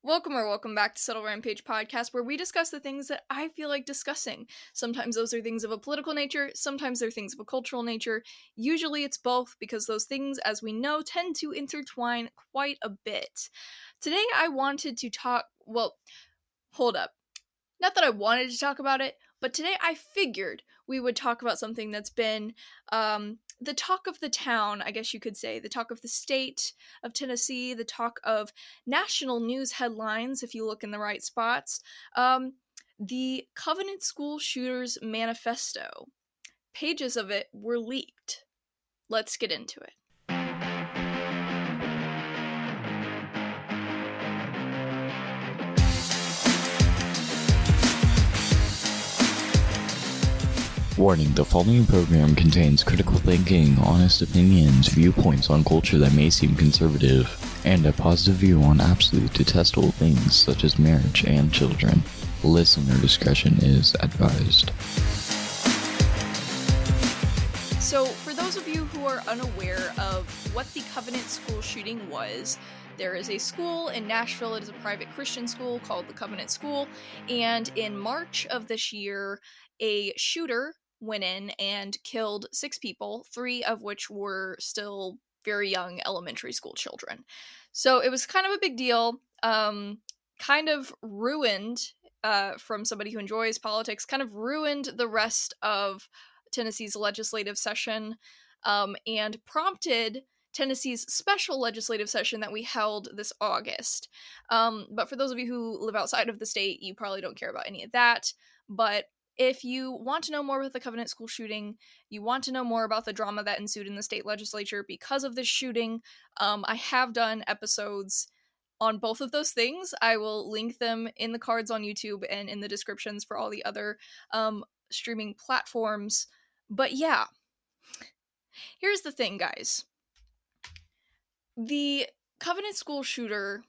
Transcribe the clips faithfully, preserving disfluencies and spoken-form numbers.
Welcome or welcome back to Subtle Rampage Podcast, where we discuss the things that I feel like discussing. Sometimes those are things of a political nature, sometimes they're things of a cultural nature. Usually it's both, because those things, as we know, tend to intertwine quite a bit. Today I wanted to talk, well, hold up. Not that I wanted to talk about it, but today I figured we would talk about something that's been um, the talk of the town, I guess you could say, the talk of the state of Tennessee, the talk of national news headlines, if you look in the right spots. Um, the Covenant School Shooters Manifesto. Pages of it were leaked. Let's get into it. Warning, the following program contains critical thinking, honest opinions, viewpoints on culture that may seem conservative, and a positive view on absolute detestable things such as marriage and children. Listener discretion is advised. So, for those of you who are unaware of what the Covenant School shooting was, there is a school in Nashville. It is a private Christian school called the Covenant School, and in March of this year, a shooter went in and killed six people, three of which were still very young elementary school children. So it was kind of a big deal, um, kind of ruined, uh, from somebody who enjoys politics, kind of ruined the rest of Tennessee's legislative session, um, and prompted Tennessee's special legislative session that we held this August. Um, but for those of you who live outside of the state, you probably don't care about any of that. But if you want to know more about the Covenant School shooting, you want to know more about the drama that ensued in the state legislature because of this shooting, um, I have done episodes on both of those things. I will link them in the cards on YouTube and in the descriptions for all the other um, streaming platforms. But yeah, here's the thing, guys. The Covenant School shooter,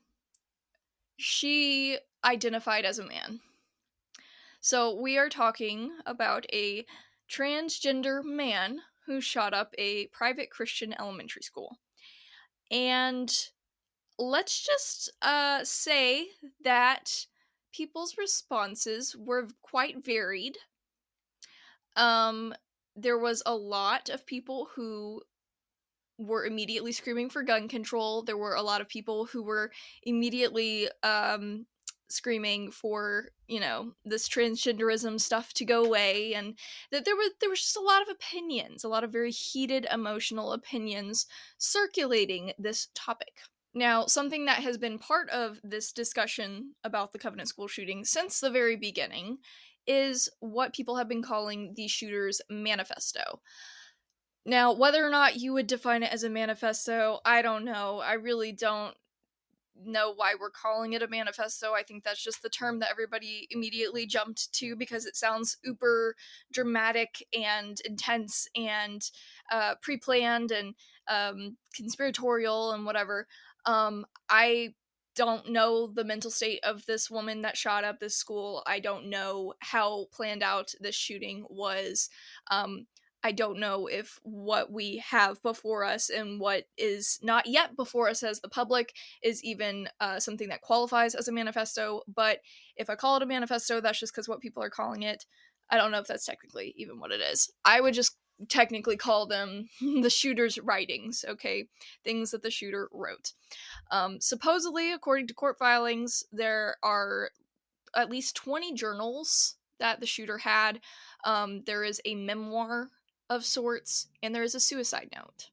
she identified as a man. So we are talking about a transgender man who shot up a private Christian elementary school. And let's just uh, say that people's responses were quite varied. Um, there was a lot of people who were immediately screaming for gun control. There were a lot of people who were immediately um, screaming for, you know, this transgenderism stuff to go away, and that there was there was just a lot of opinions, a lot of very heated, emotional opinions circulating this topic. Now, something that has been part of this discussion about the Covenant School shooting since the very beginning is what people have been calling the shooter's manifesto. Now, whether or not you would define it as a manifesto, I don't know. I really don't know why we're calling it a manifesto. I think that's just the term that everybody immediately jumped to because it sounds uber dramatic and intense and uh, pre-planned and um, conspiratorial and whatever. Um, I don't know the mental state of this woman that shot up this school. I don't know how planned out this shooting was. Um, I don't know if what we have before us and what is not yet before us as the public is even uh, something that qualifies as a manifesto, but if I call it a manifesto, that's just because what people are calling it. I don't know if that's technically even what it is. I would just technically call them the shooter's writings, okay? Things that the shooter wrote. Um, supposedly, according to court filings, there are at least twenty journals that the shooter had. Um, there is a memoir of sorts, and there is a suicide note.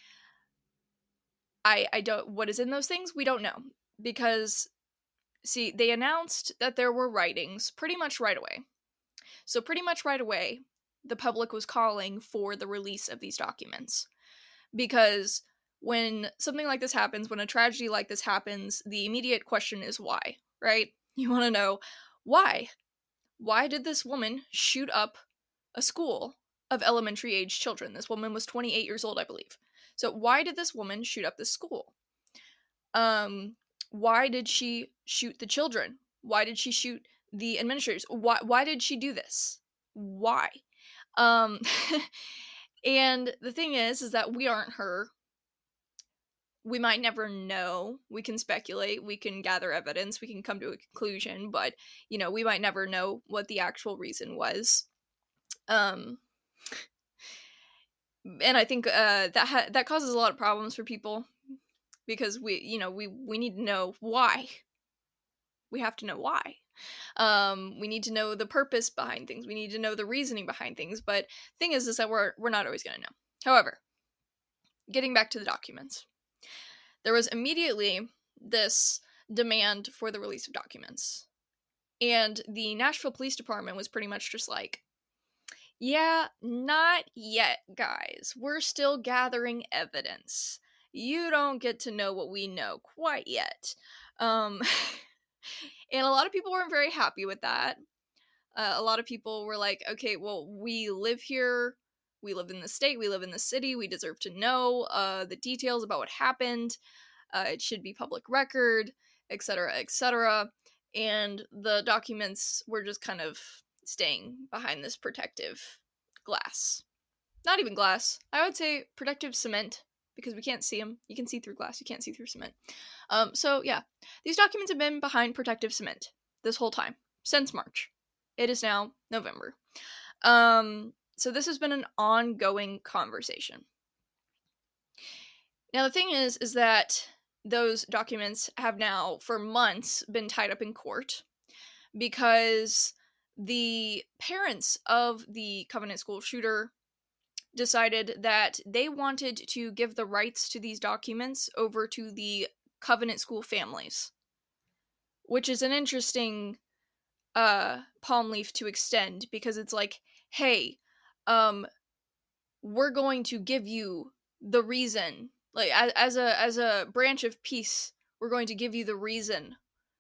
I I don't what is in those things, we don't know, because see, they announced that there were writings pretty much right away. So pretty much right away, the public was calling for the release of these documents. Because when something like this happens, when a tragedy like this happens, the immediate question is why, right? You want to know why? Why did this woman shoot up a school of elementary age children? This woman was twenty-eight years old, I believe. So why did this woman shoot up this school? Um, why did she shoot the children? Why did she shoot the administrators? Why why did she do this? Why? Um, and the thing is, is that we aren't her. we might never know. We can speculate, we can gather evidence, we can come to a conclusion, but, you know, we might never know what the actual reason was. Um, and I think uh, that ha- that causes a lot of problems for people, because we, you know, we, we need to know why. We have to know why. Um, we need to know the purpose behind things. We need to know the reasoning behind things. But thing is, is that we're we're not always going to know. However, getting back to the documents, there was immediately this demand for the release of documents, and the Nashville Police Department was pretty much just like, "Yeah, not yet, guys. We're still gathering evidence. You don't get to know what we know quite yet." Um, and a lot of people weren't very happy with that. Uh, a lot of people were like, okay, well, we live here, we live in the state, we live in the city, we deserve to know uh, the details about what happened, uh, it should be public record, etc, et cetera. And the documents were just kind of staying behind this protective glass. Not even glass, I would say protective cement, because we can't see them. You can see through glass, you can't see through cement. Um, so yeah, these documents have been behind protective cement this whole time, since March. It is now November. Um, so this has been an ongoing conversation. Now the thing is, is that those documents have now, for months, been tied up in court, because the parents of the Covenant School shooter decided that they wanted to give the rights to these documents over to the Covenant School families, which is an interesting uh palm leaf to extend, because it's like, hey, um we're going to give you the reason, like as, as a as a branch of peace, we're going to give you the reason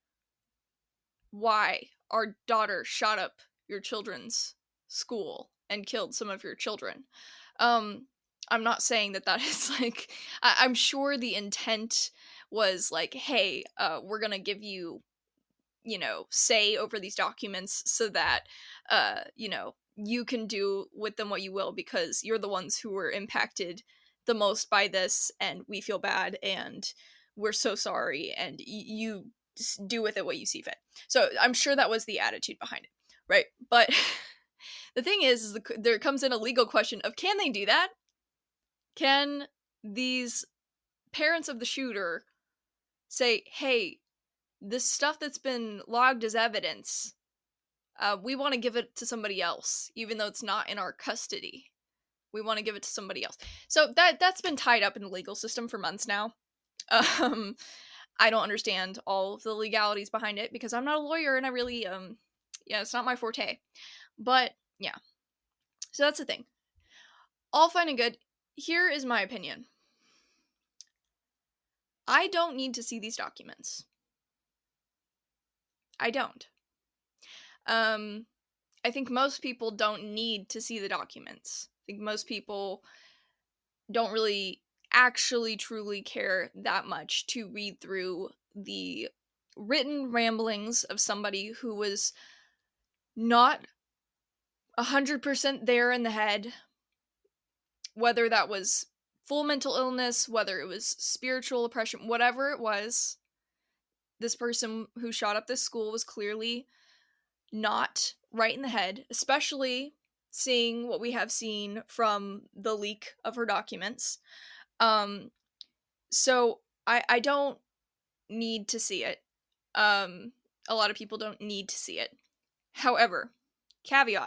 why our daughter shot up your children's school and killed some of your children. um I'm not saying that that is like, I- I'm sure the intent was like, hey, uh we're gonna give you, you know, say over these documents so that, uh, you know, you can do with them what you will, because you're the ones who were impacted the most by this, and we feel bad, and we're so sorry, and y- you just do with it what you see fit. So I'm sure that was the attitude behind it, right? But the thing is, is the, there comes in a legal question of, can they do that? Can these parents of the shooter say, hey, this stuff that's been logged as evidence, uh, we want to give it to somebody else, even though it's not in our custody. We want to give it to somebody else. So that that's been tied up in the legal system for months now. Um, I don't understand all of the legalities behind it, because I'm not a lawyer, and I really, um, yeah, it's not my forte. But yeah, so that's the thing. All fine and good. Here is my opinion. I don't need to see these documents. I don't. Um, I think most people don't need to see the documents. I think most people don't really actually truly care that much to read through the written ramblings of somebody who was not one hundred percent there in the head, whether that was full mental illness, whether it was spiritual oppression, whatever it was. This person who shot up this school was clearly not right in the head, especially seeing what we have seen from the leak of her documents. Um, so I, I don't need to see it. Um, a lot of people don't need to see it. However, caveat.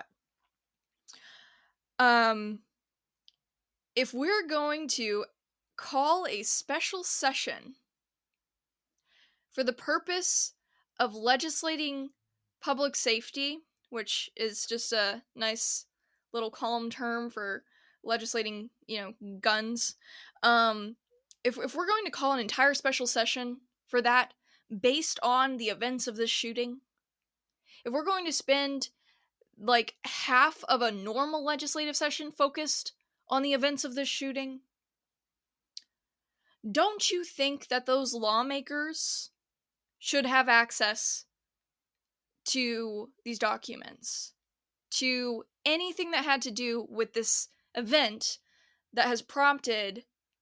Um, if we're going to call a special session for the purpose of legislating public safety, which is just a nice little calm term for legislating, you know, guns. Um, if if we're going to call an entire special session for that based on the events of this shooting, if we're going to spend like half of a normal legislative session focused on the events of this shooting, don't you think that those lawmakers should have access to these documents, to anything that had to do with this event that has prompted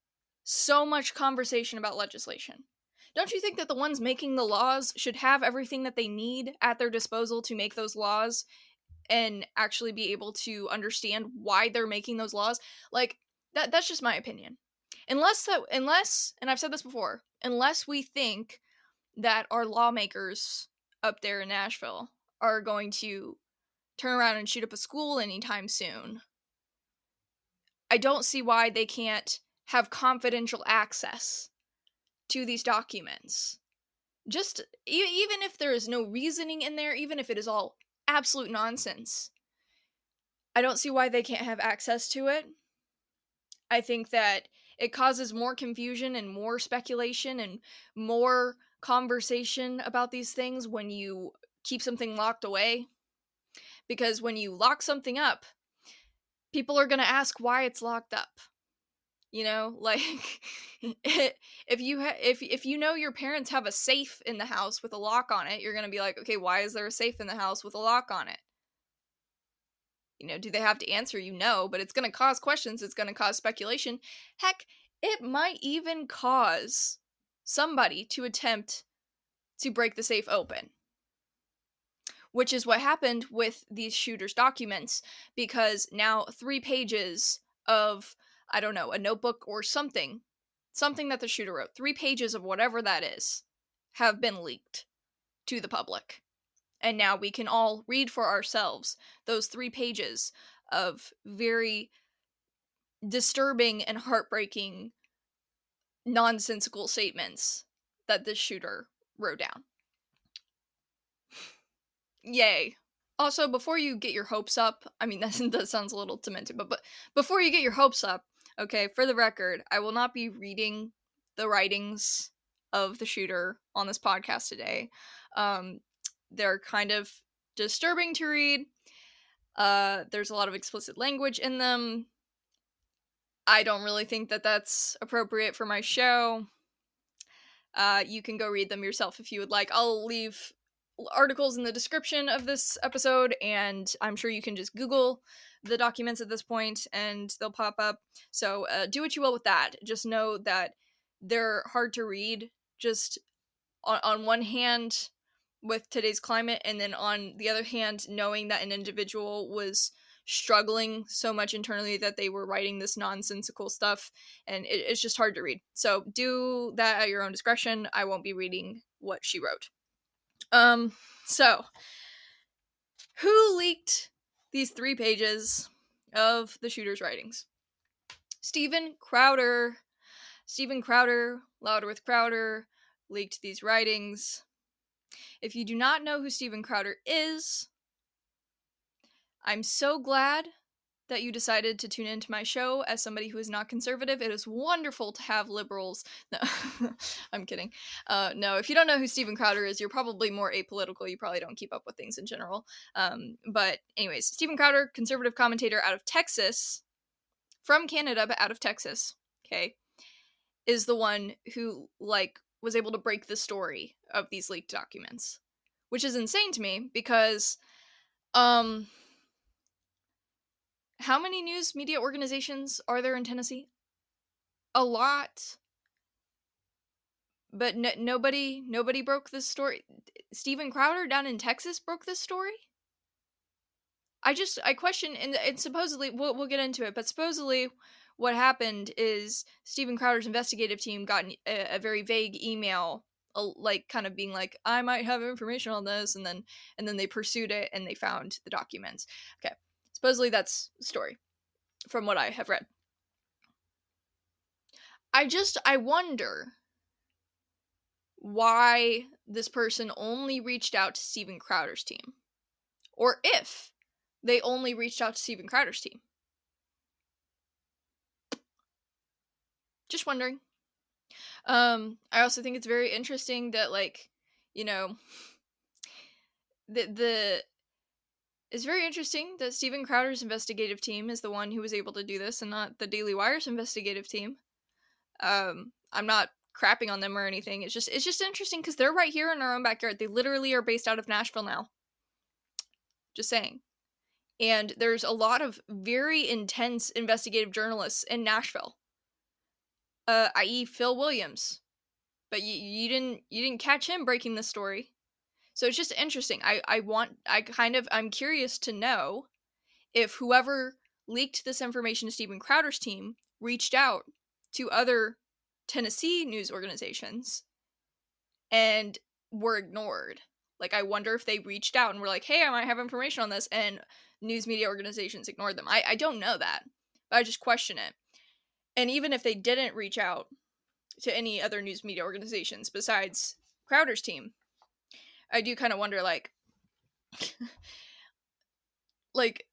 so much conversation about legislation. Don't you think that the ones making the laws should have everything that they need at their disposal to make those laws and actually be able to understand why they're making those laws? Like, that that's just my opinion. Unless that unless and I've said this before, unless we think that our lawmakers up there in Nashville are going to turn around and shoot up a school anytime soon, I don't see why they can't have confidential access to these documents. Just e- even if there is no reasoning in there, even if it is all absolute nonsense, I don't see why they can't have access to it. I think that it causes more confusion and more speculation and more conversation about these things when you keep something locked away. Because when you lock something up, people are going to ask why it's locked up. You know, like if you ha- if if you know your parents have a safe in the house with a lock on it, you're going to be like, "Okay, why is there a safe in the house with a lock on it?" You know, do they have to answer you? No, but it's going to cause questions, it's going to cause speculation. Heck, it might even cause somebody to attempt to break the safe open. Which is what happened with these shooters' documents, because now three pages of, I don't know, a notebook or something, something that the shooter wrote, three pages of whatever that is, have been leaked to the public. And now we can all read for ourselves those three pages of very disturbing and heartbreaking, nonsensical statements that this shooter wrote down. Yay. Also, before you get your hopes up, I mean, that, that sounds a little demented, but, but before you get your hopes up, okay, for the record, I will not be reading the writings of the shooter on this podcast today. Um, they're kind of disturbing to read. Uh, there's a lot of explicit language in them. I don't really think that that's appropriate for my show. Uh, you can go read them yourself if you would like. I'll leave articles in the description of this episode, and I'm sure you can just Google the documents at this point and they'll pop up. So uh, do what you will with that. Just know that they're hard to read, just on, on one hand with today's climate, and then on the other hand knowing that an individual was struggling so much internally that they were writing this nonsensical stuff, and it, it's just hard to read. So do that at your own discretion. I won't be reading what she wrote. Um, so, who leaked these three pages of the shooter's writings? Steven Crowder. Steven Crowder, Louder with Crowder, leaked these writings. If you do not know who Steven Crowder is, I'm so glad that you decided to tune into my show as somebody who is not conservative. It is wonderful to have liberals. No, I'm kidding. Uh, no, if you don't know who Steven Crowder is, you're probably more apolitical. You probably don't keep up with things in general. Um, but anyways, Steven Crowder, conservative commentator out of Texas, from Canada, but out of Texas, okay, is the one who, like, was able to break the story of these leaked documents. Which is insane to me, because, um... how many news media organizations are there in Tennessee? A lot. But no, nobody nobody broke this story. Steven Crowder down in Texas broke this story? I just, I question, and, and supposedly, we'll, we'll get into it, but supposedly what happened is Steven Crowder's investigative team got a, a very vague email, a, like, kind of being like, I might have information on this, and then and then they pursued it, and they found the documents. Okay. Supposedly that's the story, from what I have read. I just, I wonder why this person only reached out to Steven Crowder's team. Or if they only reached out to Steven Crowder's team. Just wondering. Um, I also think it's very interesting that, like, you know, the, the, it's very interesting that Steven Crowder's investigative team is the one who was able to do this and not the Daily Wire's investigative team. Um, I'm not crapping on them or anything. It's just, it's just interesting because they're right here in our own backyard. They literally are based out of Nashville now. Just saying. And there's a lot of very intense investigative journalists in Nashville. uh, that is. Phil Williams. But you, you didn't you didn't catch him breaking the story. So it's just interesting. I, I want, I kind of, I'm curious to know if whoever leaked this information to Steven Crowder's team reached out to other Tennessee news organizations and were ignored. Like, I wonder if they reached out and were like, hey, I might have information on this, and news media organizations ignored them. I, I don't know that, but I just question it. And even if they didn't reach out to any other news media organizations besides Crowder's team, I do kind of wonder, like, like,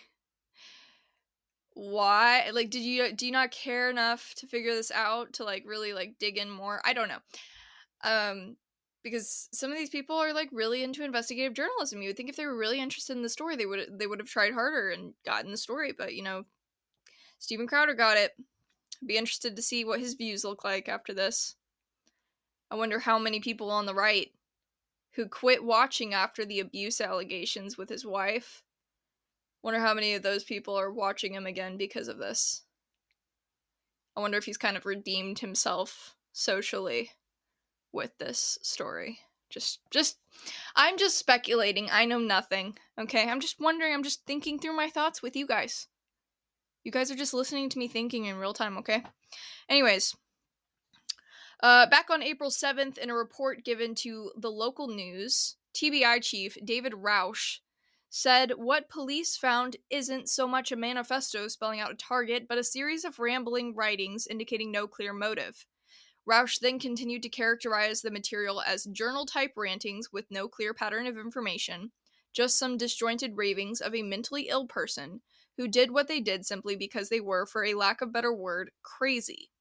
why? Like, did you, do you not care enough to figure this out, to, like, really, like, dig in more? I don't know. Um, because some of these people are, like, really into investigative journalism. You would think if they were really interested in the story, they would, they would have tried harder and gotten the story, but, you know, Steven Crowder got it. I'd be interested to see what his views look like after this. I wonder how many people on the right who quit watching after the abuse allegations with his wife, wonder how many of those people are watching him again because of this. I wonder if he's kind of redeemed himself socially with this story. Just, just, I'm just speculating. I know nothing, okay? I'm just wondering, I'm just thinking through my thoughts with you guys. You guys are just listening to me thinking in real time, okay? Anyways, uh, back on April seventh, in a report given to the local news, T B I chief David Rausch said what police found isn't so much a manifesto spelling out a target, but a series of rambling writings indicating no clear motive. Rausch then continued to characterize the material as journal-type rantings with no clear pattern of information, just some disjointed ravings of a mentally ill person who did what they did simply because they were, for a lack of better word, crazy.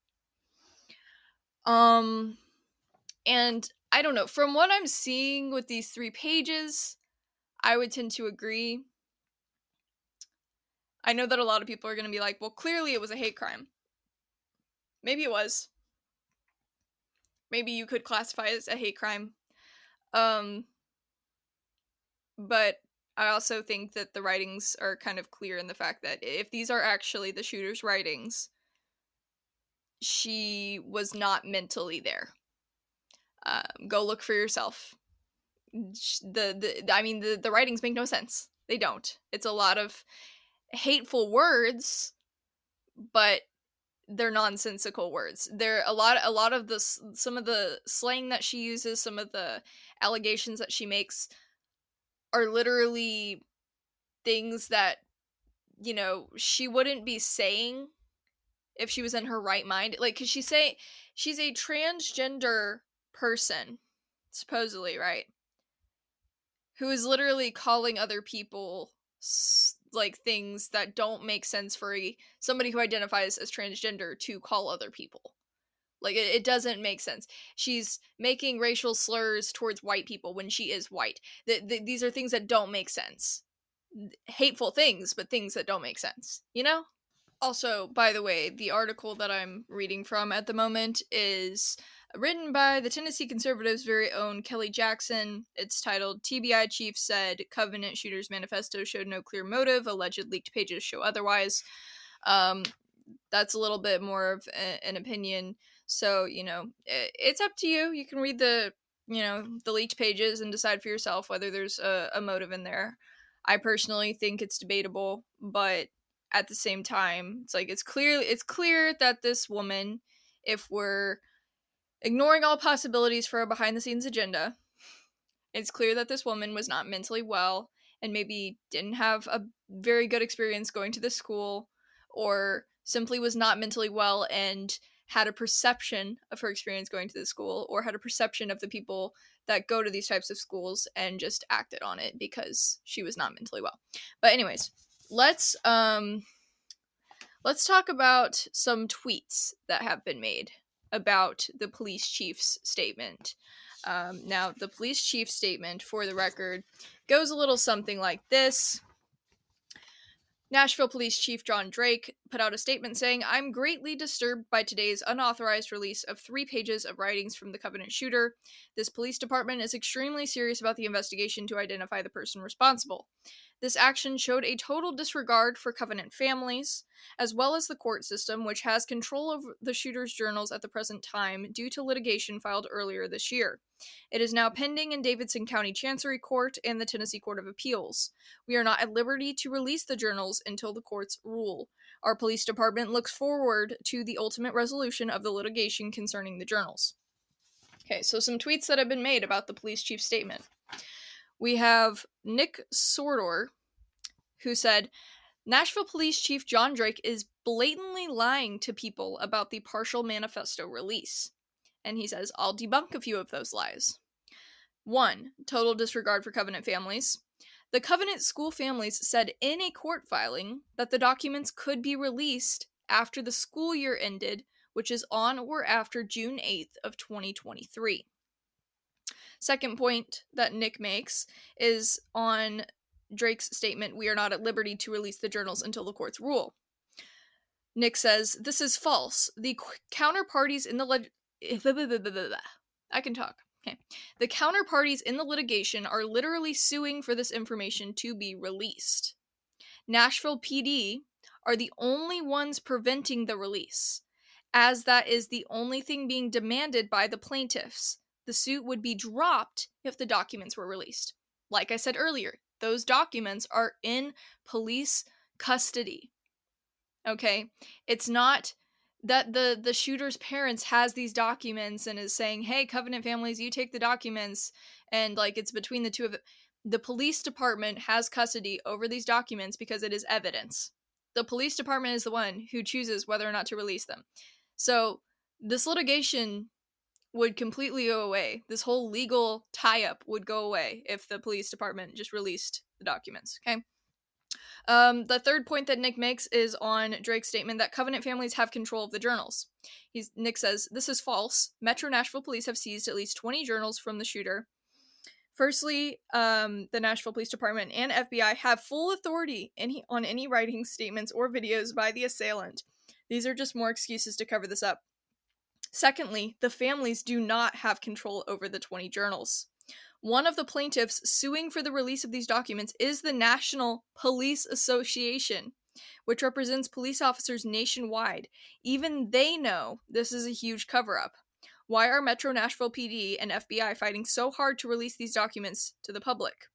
Um, and I don't know, from what I'm seeing with these three pages, I would tend to agree. I know that a lot of people are going to be like, well, clearly it was a hate crime. Maybe it was. Maybe you could classify it as a hate crime. Um, but I also think that the writings are kind of clear in the fact that if these are actually the shooter's writings, she was not mentally there. Um, go look for yourself. The, the I mean, the, the writings make no sense. They don't. It's a lot of hateful words, but they're nonsensical words. They're a lot, a lot of the, some of the slang that she uses, some of the allegations that she makes are literally things that, you know, she wouldn't be saying if she was in her right mind. Like, cause she's saying she's a transgender person, supposedly, right? Who is literally calling other people like things that don't make sense for a, somebody who identifies as transgender to call other people. Like, it, it doesn't make sense. She's making racial slurs towards white people when she is white. The, the, these are things that don't make sense. Hateful things, but things that don't make sense, you know? Also, by the way, the article that I'm reading from at the moment is written by the Tennessee Conservative's very own Kelly Jackson. It's titled, T B I Chief Said Covenant Shooters Manifesto Showed No Clear Motive. Alleged leaked pages show otherwise. Um, that's a little bit more of a, an opinion. So, you know, it, it's up to you. You can read the, you know, the leaked pages and decide for yourself whether there's a, a motive in there. I personally think it's debatable, but at the same time, it's like, it's clear, it's clear that this woman, if we're ignoring all possibilities for a behind-the-scenes agenda, it's clear that this woman was not mentally well and maybe didn't have a very good experience going to this school, or simply was not mentally well and had a perception of her experience going to the school, or had a perception of the people that go to these types of schools and just acted on it because she was not mentally well. But anyways, let's um let's talk about some tweets that have been made about the police chief's statement. Um, now, the police chief's statement, for the record, goes a little something like this. Nashville Police Chief John Drake put out a statement saying, I'm greatly disturbed by today's unauthorized release of three pages of writings from the Covenant shooter. This police department is extremely serious about the investigation to identify the person responsible. This action showed a total disregard for Covenant families, as well as the court system, which has control over the shooter's journals at the present time due to litigation filed earlier this year. It is now pending in Davidson County Chancery Court and the Tennessee Court of Appeals. We are not at liberty to release the journals until the courts rule. Our police department looks forward to the ultimate resolution of the litigation concerning the journals. Okay, so some tweets that have been made about the police chief's statement. We have Nick Sordor, who said, Nashville Police Chief John Drake is blatantly lying to people about the partial manifesto release. And he says, I'll debunk a few of those lies. One, total disregard for Covenant families. The Covenant school families said in a court filing that the documents could be released after the school year ended, which is on or after June eighth of twenty twenty-three. Second point that Nick makes is on Drake's statement, we are not at liberty to release the journals until the courts rule. Nick says, this is false. The counterparties in the leg- I can talk. Okay. The counterparties in the litigation are literally suing for this information to be released. Nashville P D are the only ones preventing the release, as that is the only thing being demanded by the plaintiffs. The suit would be dropped if the documents were released. Like I said earlier, those documents are in police custody. Okay? It's not that the, the shooter's parents has these documents and is saying, hey, Covenant families, you take the documents, and like it's between the two of them. The police department has custody over these documents because it is evidence. The police department is the one who chooses whether or not to release them. So this litigation would completely go away. This whole legal tie-up would go away if the police department just released the documents, okay? Um, the third point that Nick makes is on Drake's statement that Covenant families have control of the journals. He's, Nick says, this is false. Metro Nashville police have seized at least twenty journals from the shooter. Firstly, um, the Nashville Police Department and F B I have full authority any, on any writing, statements, or videos by the assailant. These are just more excuses to cover this up. Secondly, the families do not have control over the twenty journals. One of the plaintiffs suing for the release of these documents is the National Police Association, which represents police officers nationwide. Even they know this is a huge cover-up. Why are Metro Nashville P D and F B I fighting so hard to release these documents to the public?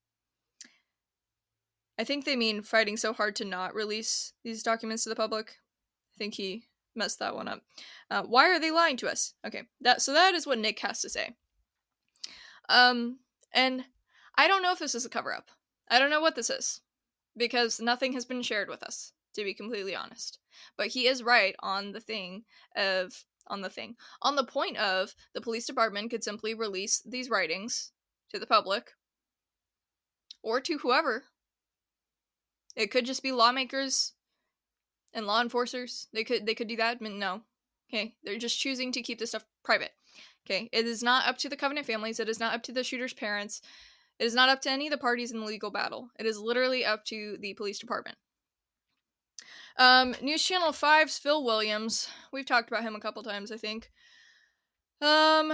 I think they mean fighting so hard to not release these documents to the public. I think he messed that one up. Uh, why are they lying to us? Okay, that so that is what Nick has to say. Um, and I don't know if this is a cover-up. I don't know what this is, because nothing has been shared with us, to be completely honest. But he is right on the thing of, on the thing, on the point of the police department could simply release these writings to the public, or to whoever. It could just be lawmakers and law enforcers. They could they could do that. No. Okay. They're just choosing to keep this stuff private. Okay. It is not up to the Covenant families. It is not up to the shooter's parents. It is not up to any of the parties in the legal battle. It is literally up to the police department. Um, News Channel five's Phil Williams. We've talked about him a couple times, I think. Um,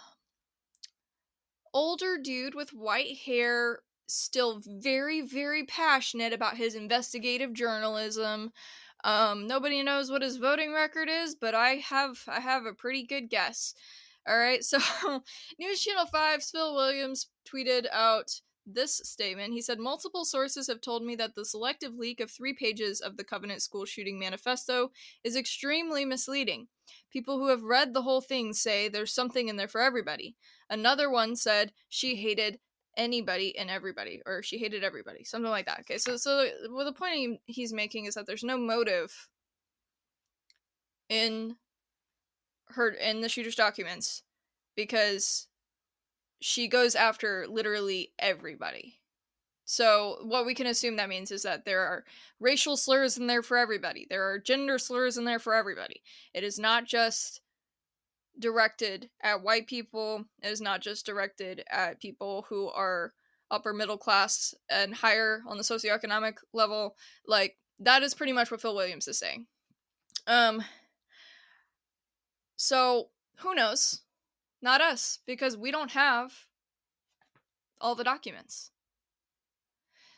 older dude with white hair, still very, very passionate about his investigative journalism. Um, nobody knows what his voting record is, but I have I have a pretty good guess. All right, so News Channel five's Phil Williams tweeted out this statement. He said, multiple sources have told me that the selective leak of three pages of the Covenant school shooting manifesto is extremely misleading. People who have read the whole thing say there's something in there for everybody. Another one said she hated anybody and everybody, or she hated everybody, something like that. Okay, so so well, the point he, he's making is that there's no motive in her in the shooter's documents because she goes after literally everybody. So what we can assume that means is that there are racial slurs in there for everybody. There are gender slurs in there for everybody. It is not just directed at white people. It is not just directed at people who are upper middle class and higher on the socioeconomic level. Like, that is pretty much what Phil Williams is saying. Um, so, who knows? Not us, because we don't have all the documents.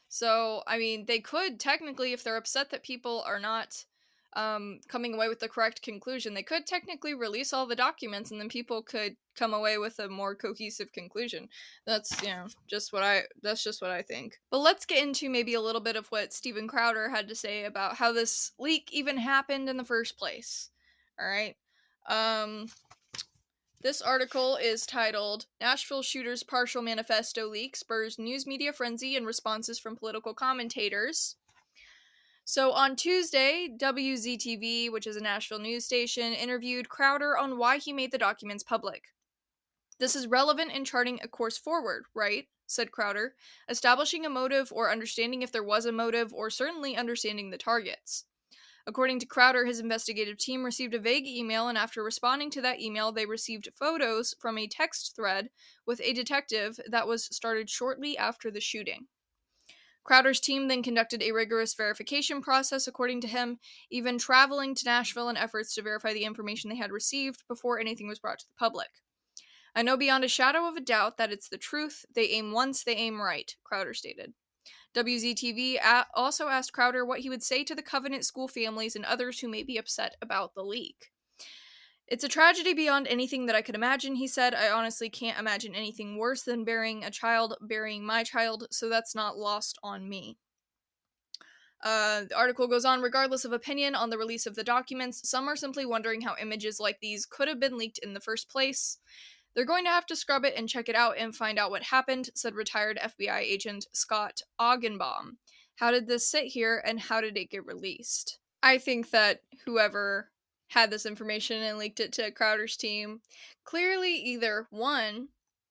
So, I mean, they could technically, if they're upset that people are not um, coming away with the correct conclusion, they could technically release all the documents and then people could come away with a more cohesive conclusion. That's, you know, just what I, that's just what I think. But let's get into maybe a little bit of what Steven Crowder had to say about how this leak even happened in the first place. All right. Um, This article is titled, Nashville Shooter's Partial Manifesto Leak Spurs News Media Frenzy and Responses from Political Commentators. So on Tuesday, W Z T V, which is a Nashville news station, interviewed Crowder on why he made the documents public. This is relevant in charting a course forward, right? Said Crowder, establishing a motive or understanding if there was a motive or certainly understanding the targets. According to Crowder, his investigative team received a vague email, and after responding to that email, they received photos from a text thread with a detective that was started shortly after the shooting. Crowder's team then conducted a rigorous verification process, according to him, even traveling to Nashville in efforts to verify the information they had received before anything was brought to the public. I know beyond a shadow of a doubt that it's the truth. They aim once, they aim right, Crowder stated. W Z T V also asked Crowder what he would say to the Covenant school families and others who may be upset about the leak. It's a tragedy beyond anything that I could imagine, he said. I honestly can't imagine anything worse than burying a child, burying my child, so that's not lost on me. Uh, the article goes on, regardless of opinion on the release of the documents, some are simply wondering how images like these could have been leaked in the first place. They're going to have to scrub it and check it out and find out what happened, said retired F B I agent Scott Augenbaum. How did this sit here and how did it get released? I think that whoever had this information and leaked it to Crowder's team clearly either, one,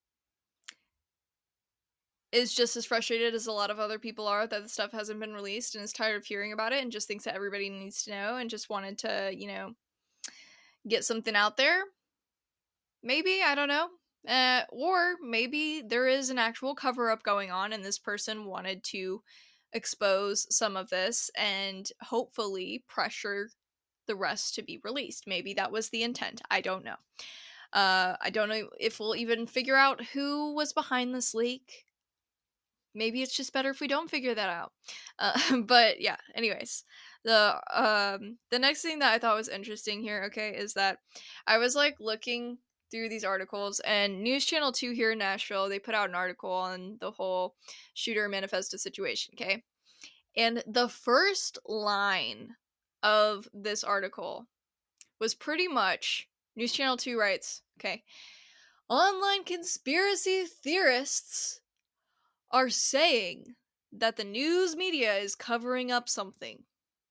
is just as frustrated as a lot of other people are that the stuff hasn't been released and is tired of hearing about it and just thinks that everybody needs to know and just wanted to, you know, get something out there. Maybe, I don't know. Uh, or maybe there is an actual cover-up going on and this person wanted to expose some of this and hopefully pressure the rest to be released. Maybe that was the intent. I don't know. Uh, I don't know if we'll even figure out who was behind this leak. Maybe it's just better if we don't figure that out. Uh, but yeah, anyways. The um the next thing that I thought was interesting here, okay, is that I was like looking through these articles, and News Channel two here in Nashville, they put out an article on the whole shooter manifesto situation, okay? And the first line of this article was pretty much, News Channel two writes, okay, online conspiracy theorists are saying that the news media is covering up something.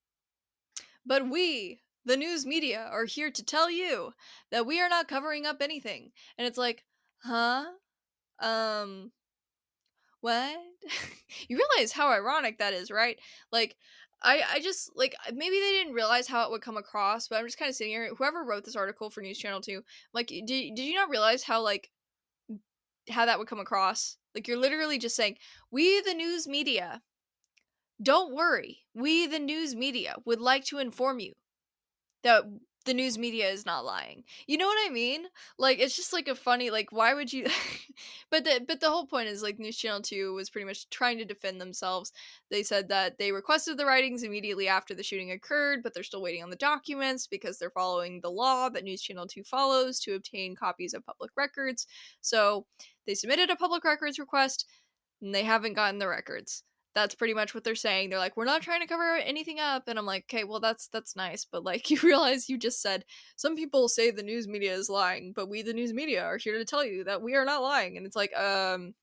But we, the news media, are here to tell you that we are not covering up anything. And it's like, huh? Um, what? You realize how ironic that is, right? Like, I, I just, like, maybe they didn't realize how it would come across, but I'm just kind of sitting here, whoever wrote this article for News Channel two, like, did, did you not realize how, like, how that would come across? Like, you're literally just saying, we, the news media, don't worry, we, the news media, would like to inform you that the news media is not lying. You know what I mean? Like, it's just like a funny, like, why would you but the but the whole point is, like, News Channel two was pretty much trying to defend themselves. They said that they requested the writings immediately after the shooting occurred, but they're still waiting on the documents because they're following the law that News Channel two follows to obtain copies of public records. So they submitted a public records request and they haven't gotten the records. That's pretty much what they're saying. They're like, we're not trying to cover anything up. And I'm like, okay, well, that's that's nice. But, like, you realize you just said, some people say the news media is lying, but we, the news media, are here to tell you that we are not lying. And it's like, um,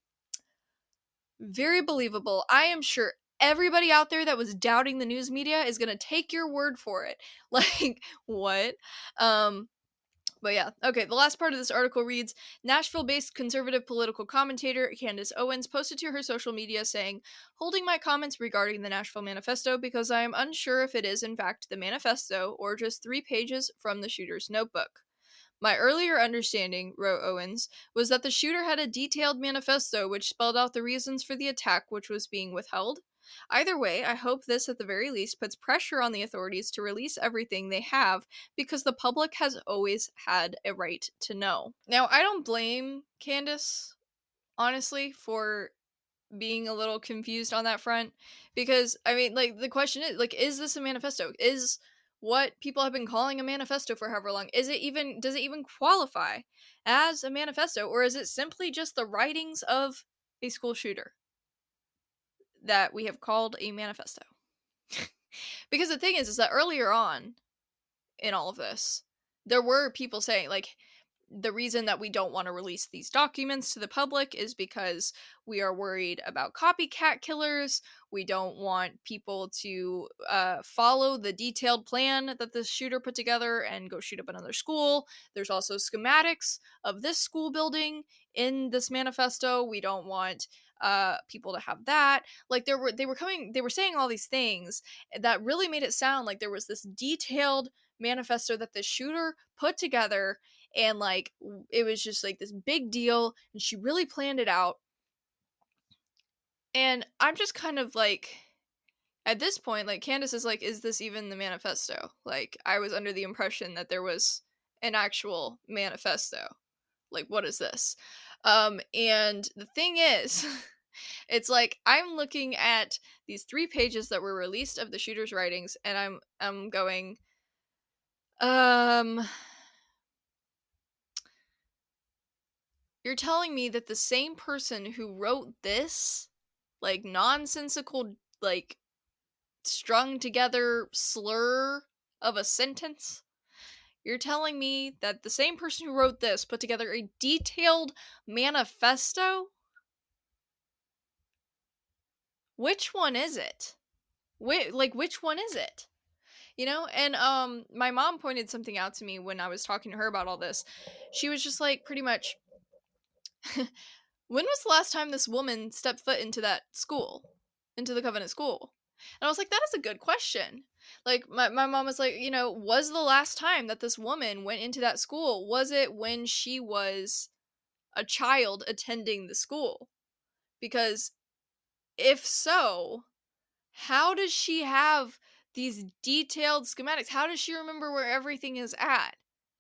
very believable. I am sure everybody out there that was doubting the news media is going to take your word for it. Like, what? Um, But yeah, okay, the last part of this article reads, Nashville-based conservative political commentator Candace Owens posted to her social media saying, holding my comments regarding the Nashville Manifesto because I am unsure if it is in fact the manifesto or just three pages from the shooter's notebook. My earlier understanding, wrote Owens, was that the shooter had a detailed manifesto which spelled out the reasons for the attack which was being withheld. Either way, I hope this at the very least puts pressure on the authorities to release everything they have because the public has always had a right to know. Now, I don't blame Candace, honestly, for being a little confused on that front, because I mean, like, the question is, like, is this a manifesto? Is what people have been calling a manifesto for however long, is it even, does it even qualify as a manifesto, or is it simply just the writings of a school shooter that we have called a manifesto? Because the thing is, is that earlier on in all of this, there were people saying, like, the reason that we don't want to release these documents to the public is because we are worried about copycat killers. We don't want people to uh, follow the detailed plan that the shooter put together and go shoot up another school. There's also schematics of this school building in this manifesto. We don't want uh, people to have that. Like, there were, they were coming, they were saying all these things that really made it sound like there was this detailed manifesto that the shooter put together, and like it was just like this big deal, and she really planned it out. And I'm just kind of like, at this point, like, Candace is like, is this even the manifesto? Like, I was under the impression that there was an actual manifesto. Like, what is this? Um and the thing is, it's like, I'm looking at these three pages that were released of the shooter's writings, and I'm I'm going, um you're telling me that the same person who wrote this, like, nonsensical, like, strung together slur of a sentence, you're telling me that the same person who wrote this put together a detailed manifesto? Which one is it? Wait, like, which one is it? You know? And um my mom pointed something out to me when I was talking to her about all this. She was just like, pretty much, when was the last time this woman stepped foot into that school, into the Covenant school? And I was like, that is a good question. Like, my, my mom was like, you know, was the last time that this woman went into that school, was it when she was a child attending the school? Because if so, how does she have these detailed schematics? How does she remember where everything is at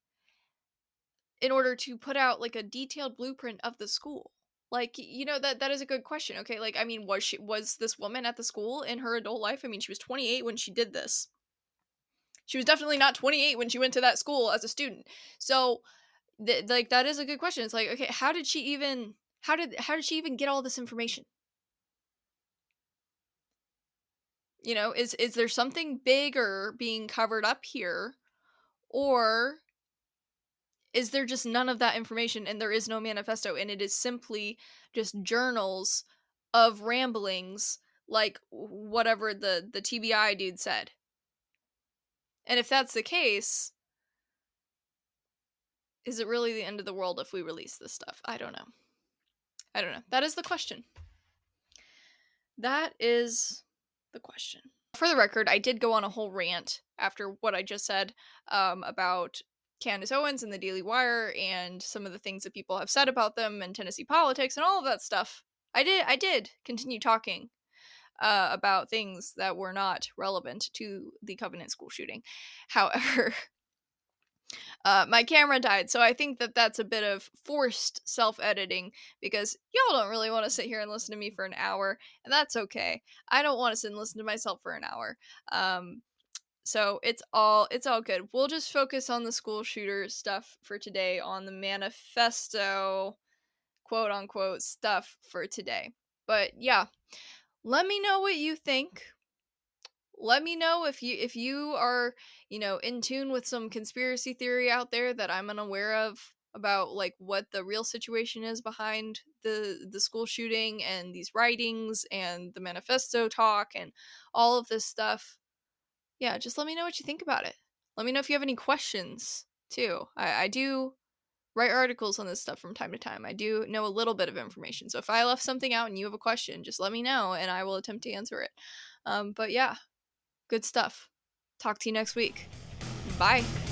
in order to put out, like, a detailed blueprint of the school? Like, you know, that that is a good question. Okay, like, I mean, was she, was this woman at the school in her adult life? I mean, she was twenty-eight when she did this. She was definitely not twenty-eight when she went to that school as a student. So, th- like, that is a good question. It's like, okay, how did she even, how did, how did she even get all this information? You know, is is there something bigger being covered up here, or is there just none of that information and there is no manifesto, and it is simply just journals of ramblings, like whatever the, the T B I dude said? And if that's the case, is it really the end of the world if we release this stuff? I don't know. I don't know. That is the question. That is the question. For the record, I did go on a whole rant after what I just said um, about Candace Owens and the Daily Wire and some of the things that people have said about them and Tennessee politics and all of that stuff. I did I did continue talking uh, about things that were not relevant to the Covenant school shooting. However, uh, my camera died, so I think that that's a bit of forced self-editing, because y'all don't really want to sit here and listen to me for an hour, and that's okay. I don't want to sit and listen to myself for an hour. Um, So it's all it's all good. We'll just focus on the school shooter stuff for today, on the manifesto, quote unquote, stuff for today. But yeah, let me know what you think. Let me know if you if you are, you know, in tune with some conspiracy theory out there that I'm unaware of, about like what the real situation is behind the the school shooting and these writings and the manifesto talk and all of this stuff. Yeah, just let me know what you think about it. Let me know if you have any questions, too. I, I do write articles on this stuff from time to time. I do know a little bit of information. So if I left something out and you have a question, just let me know and I will attempt to answer it. Um, but yeah, good stuff. Talk to you next week. Bye.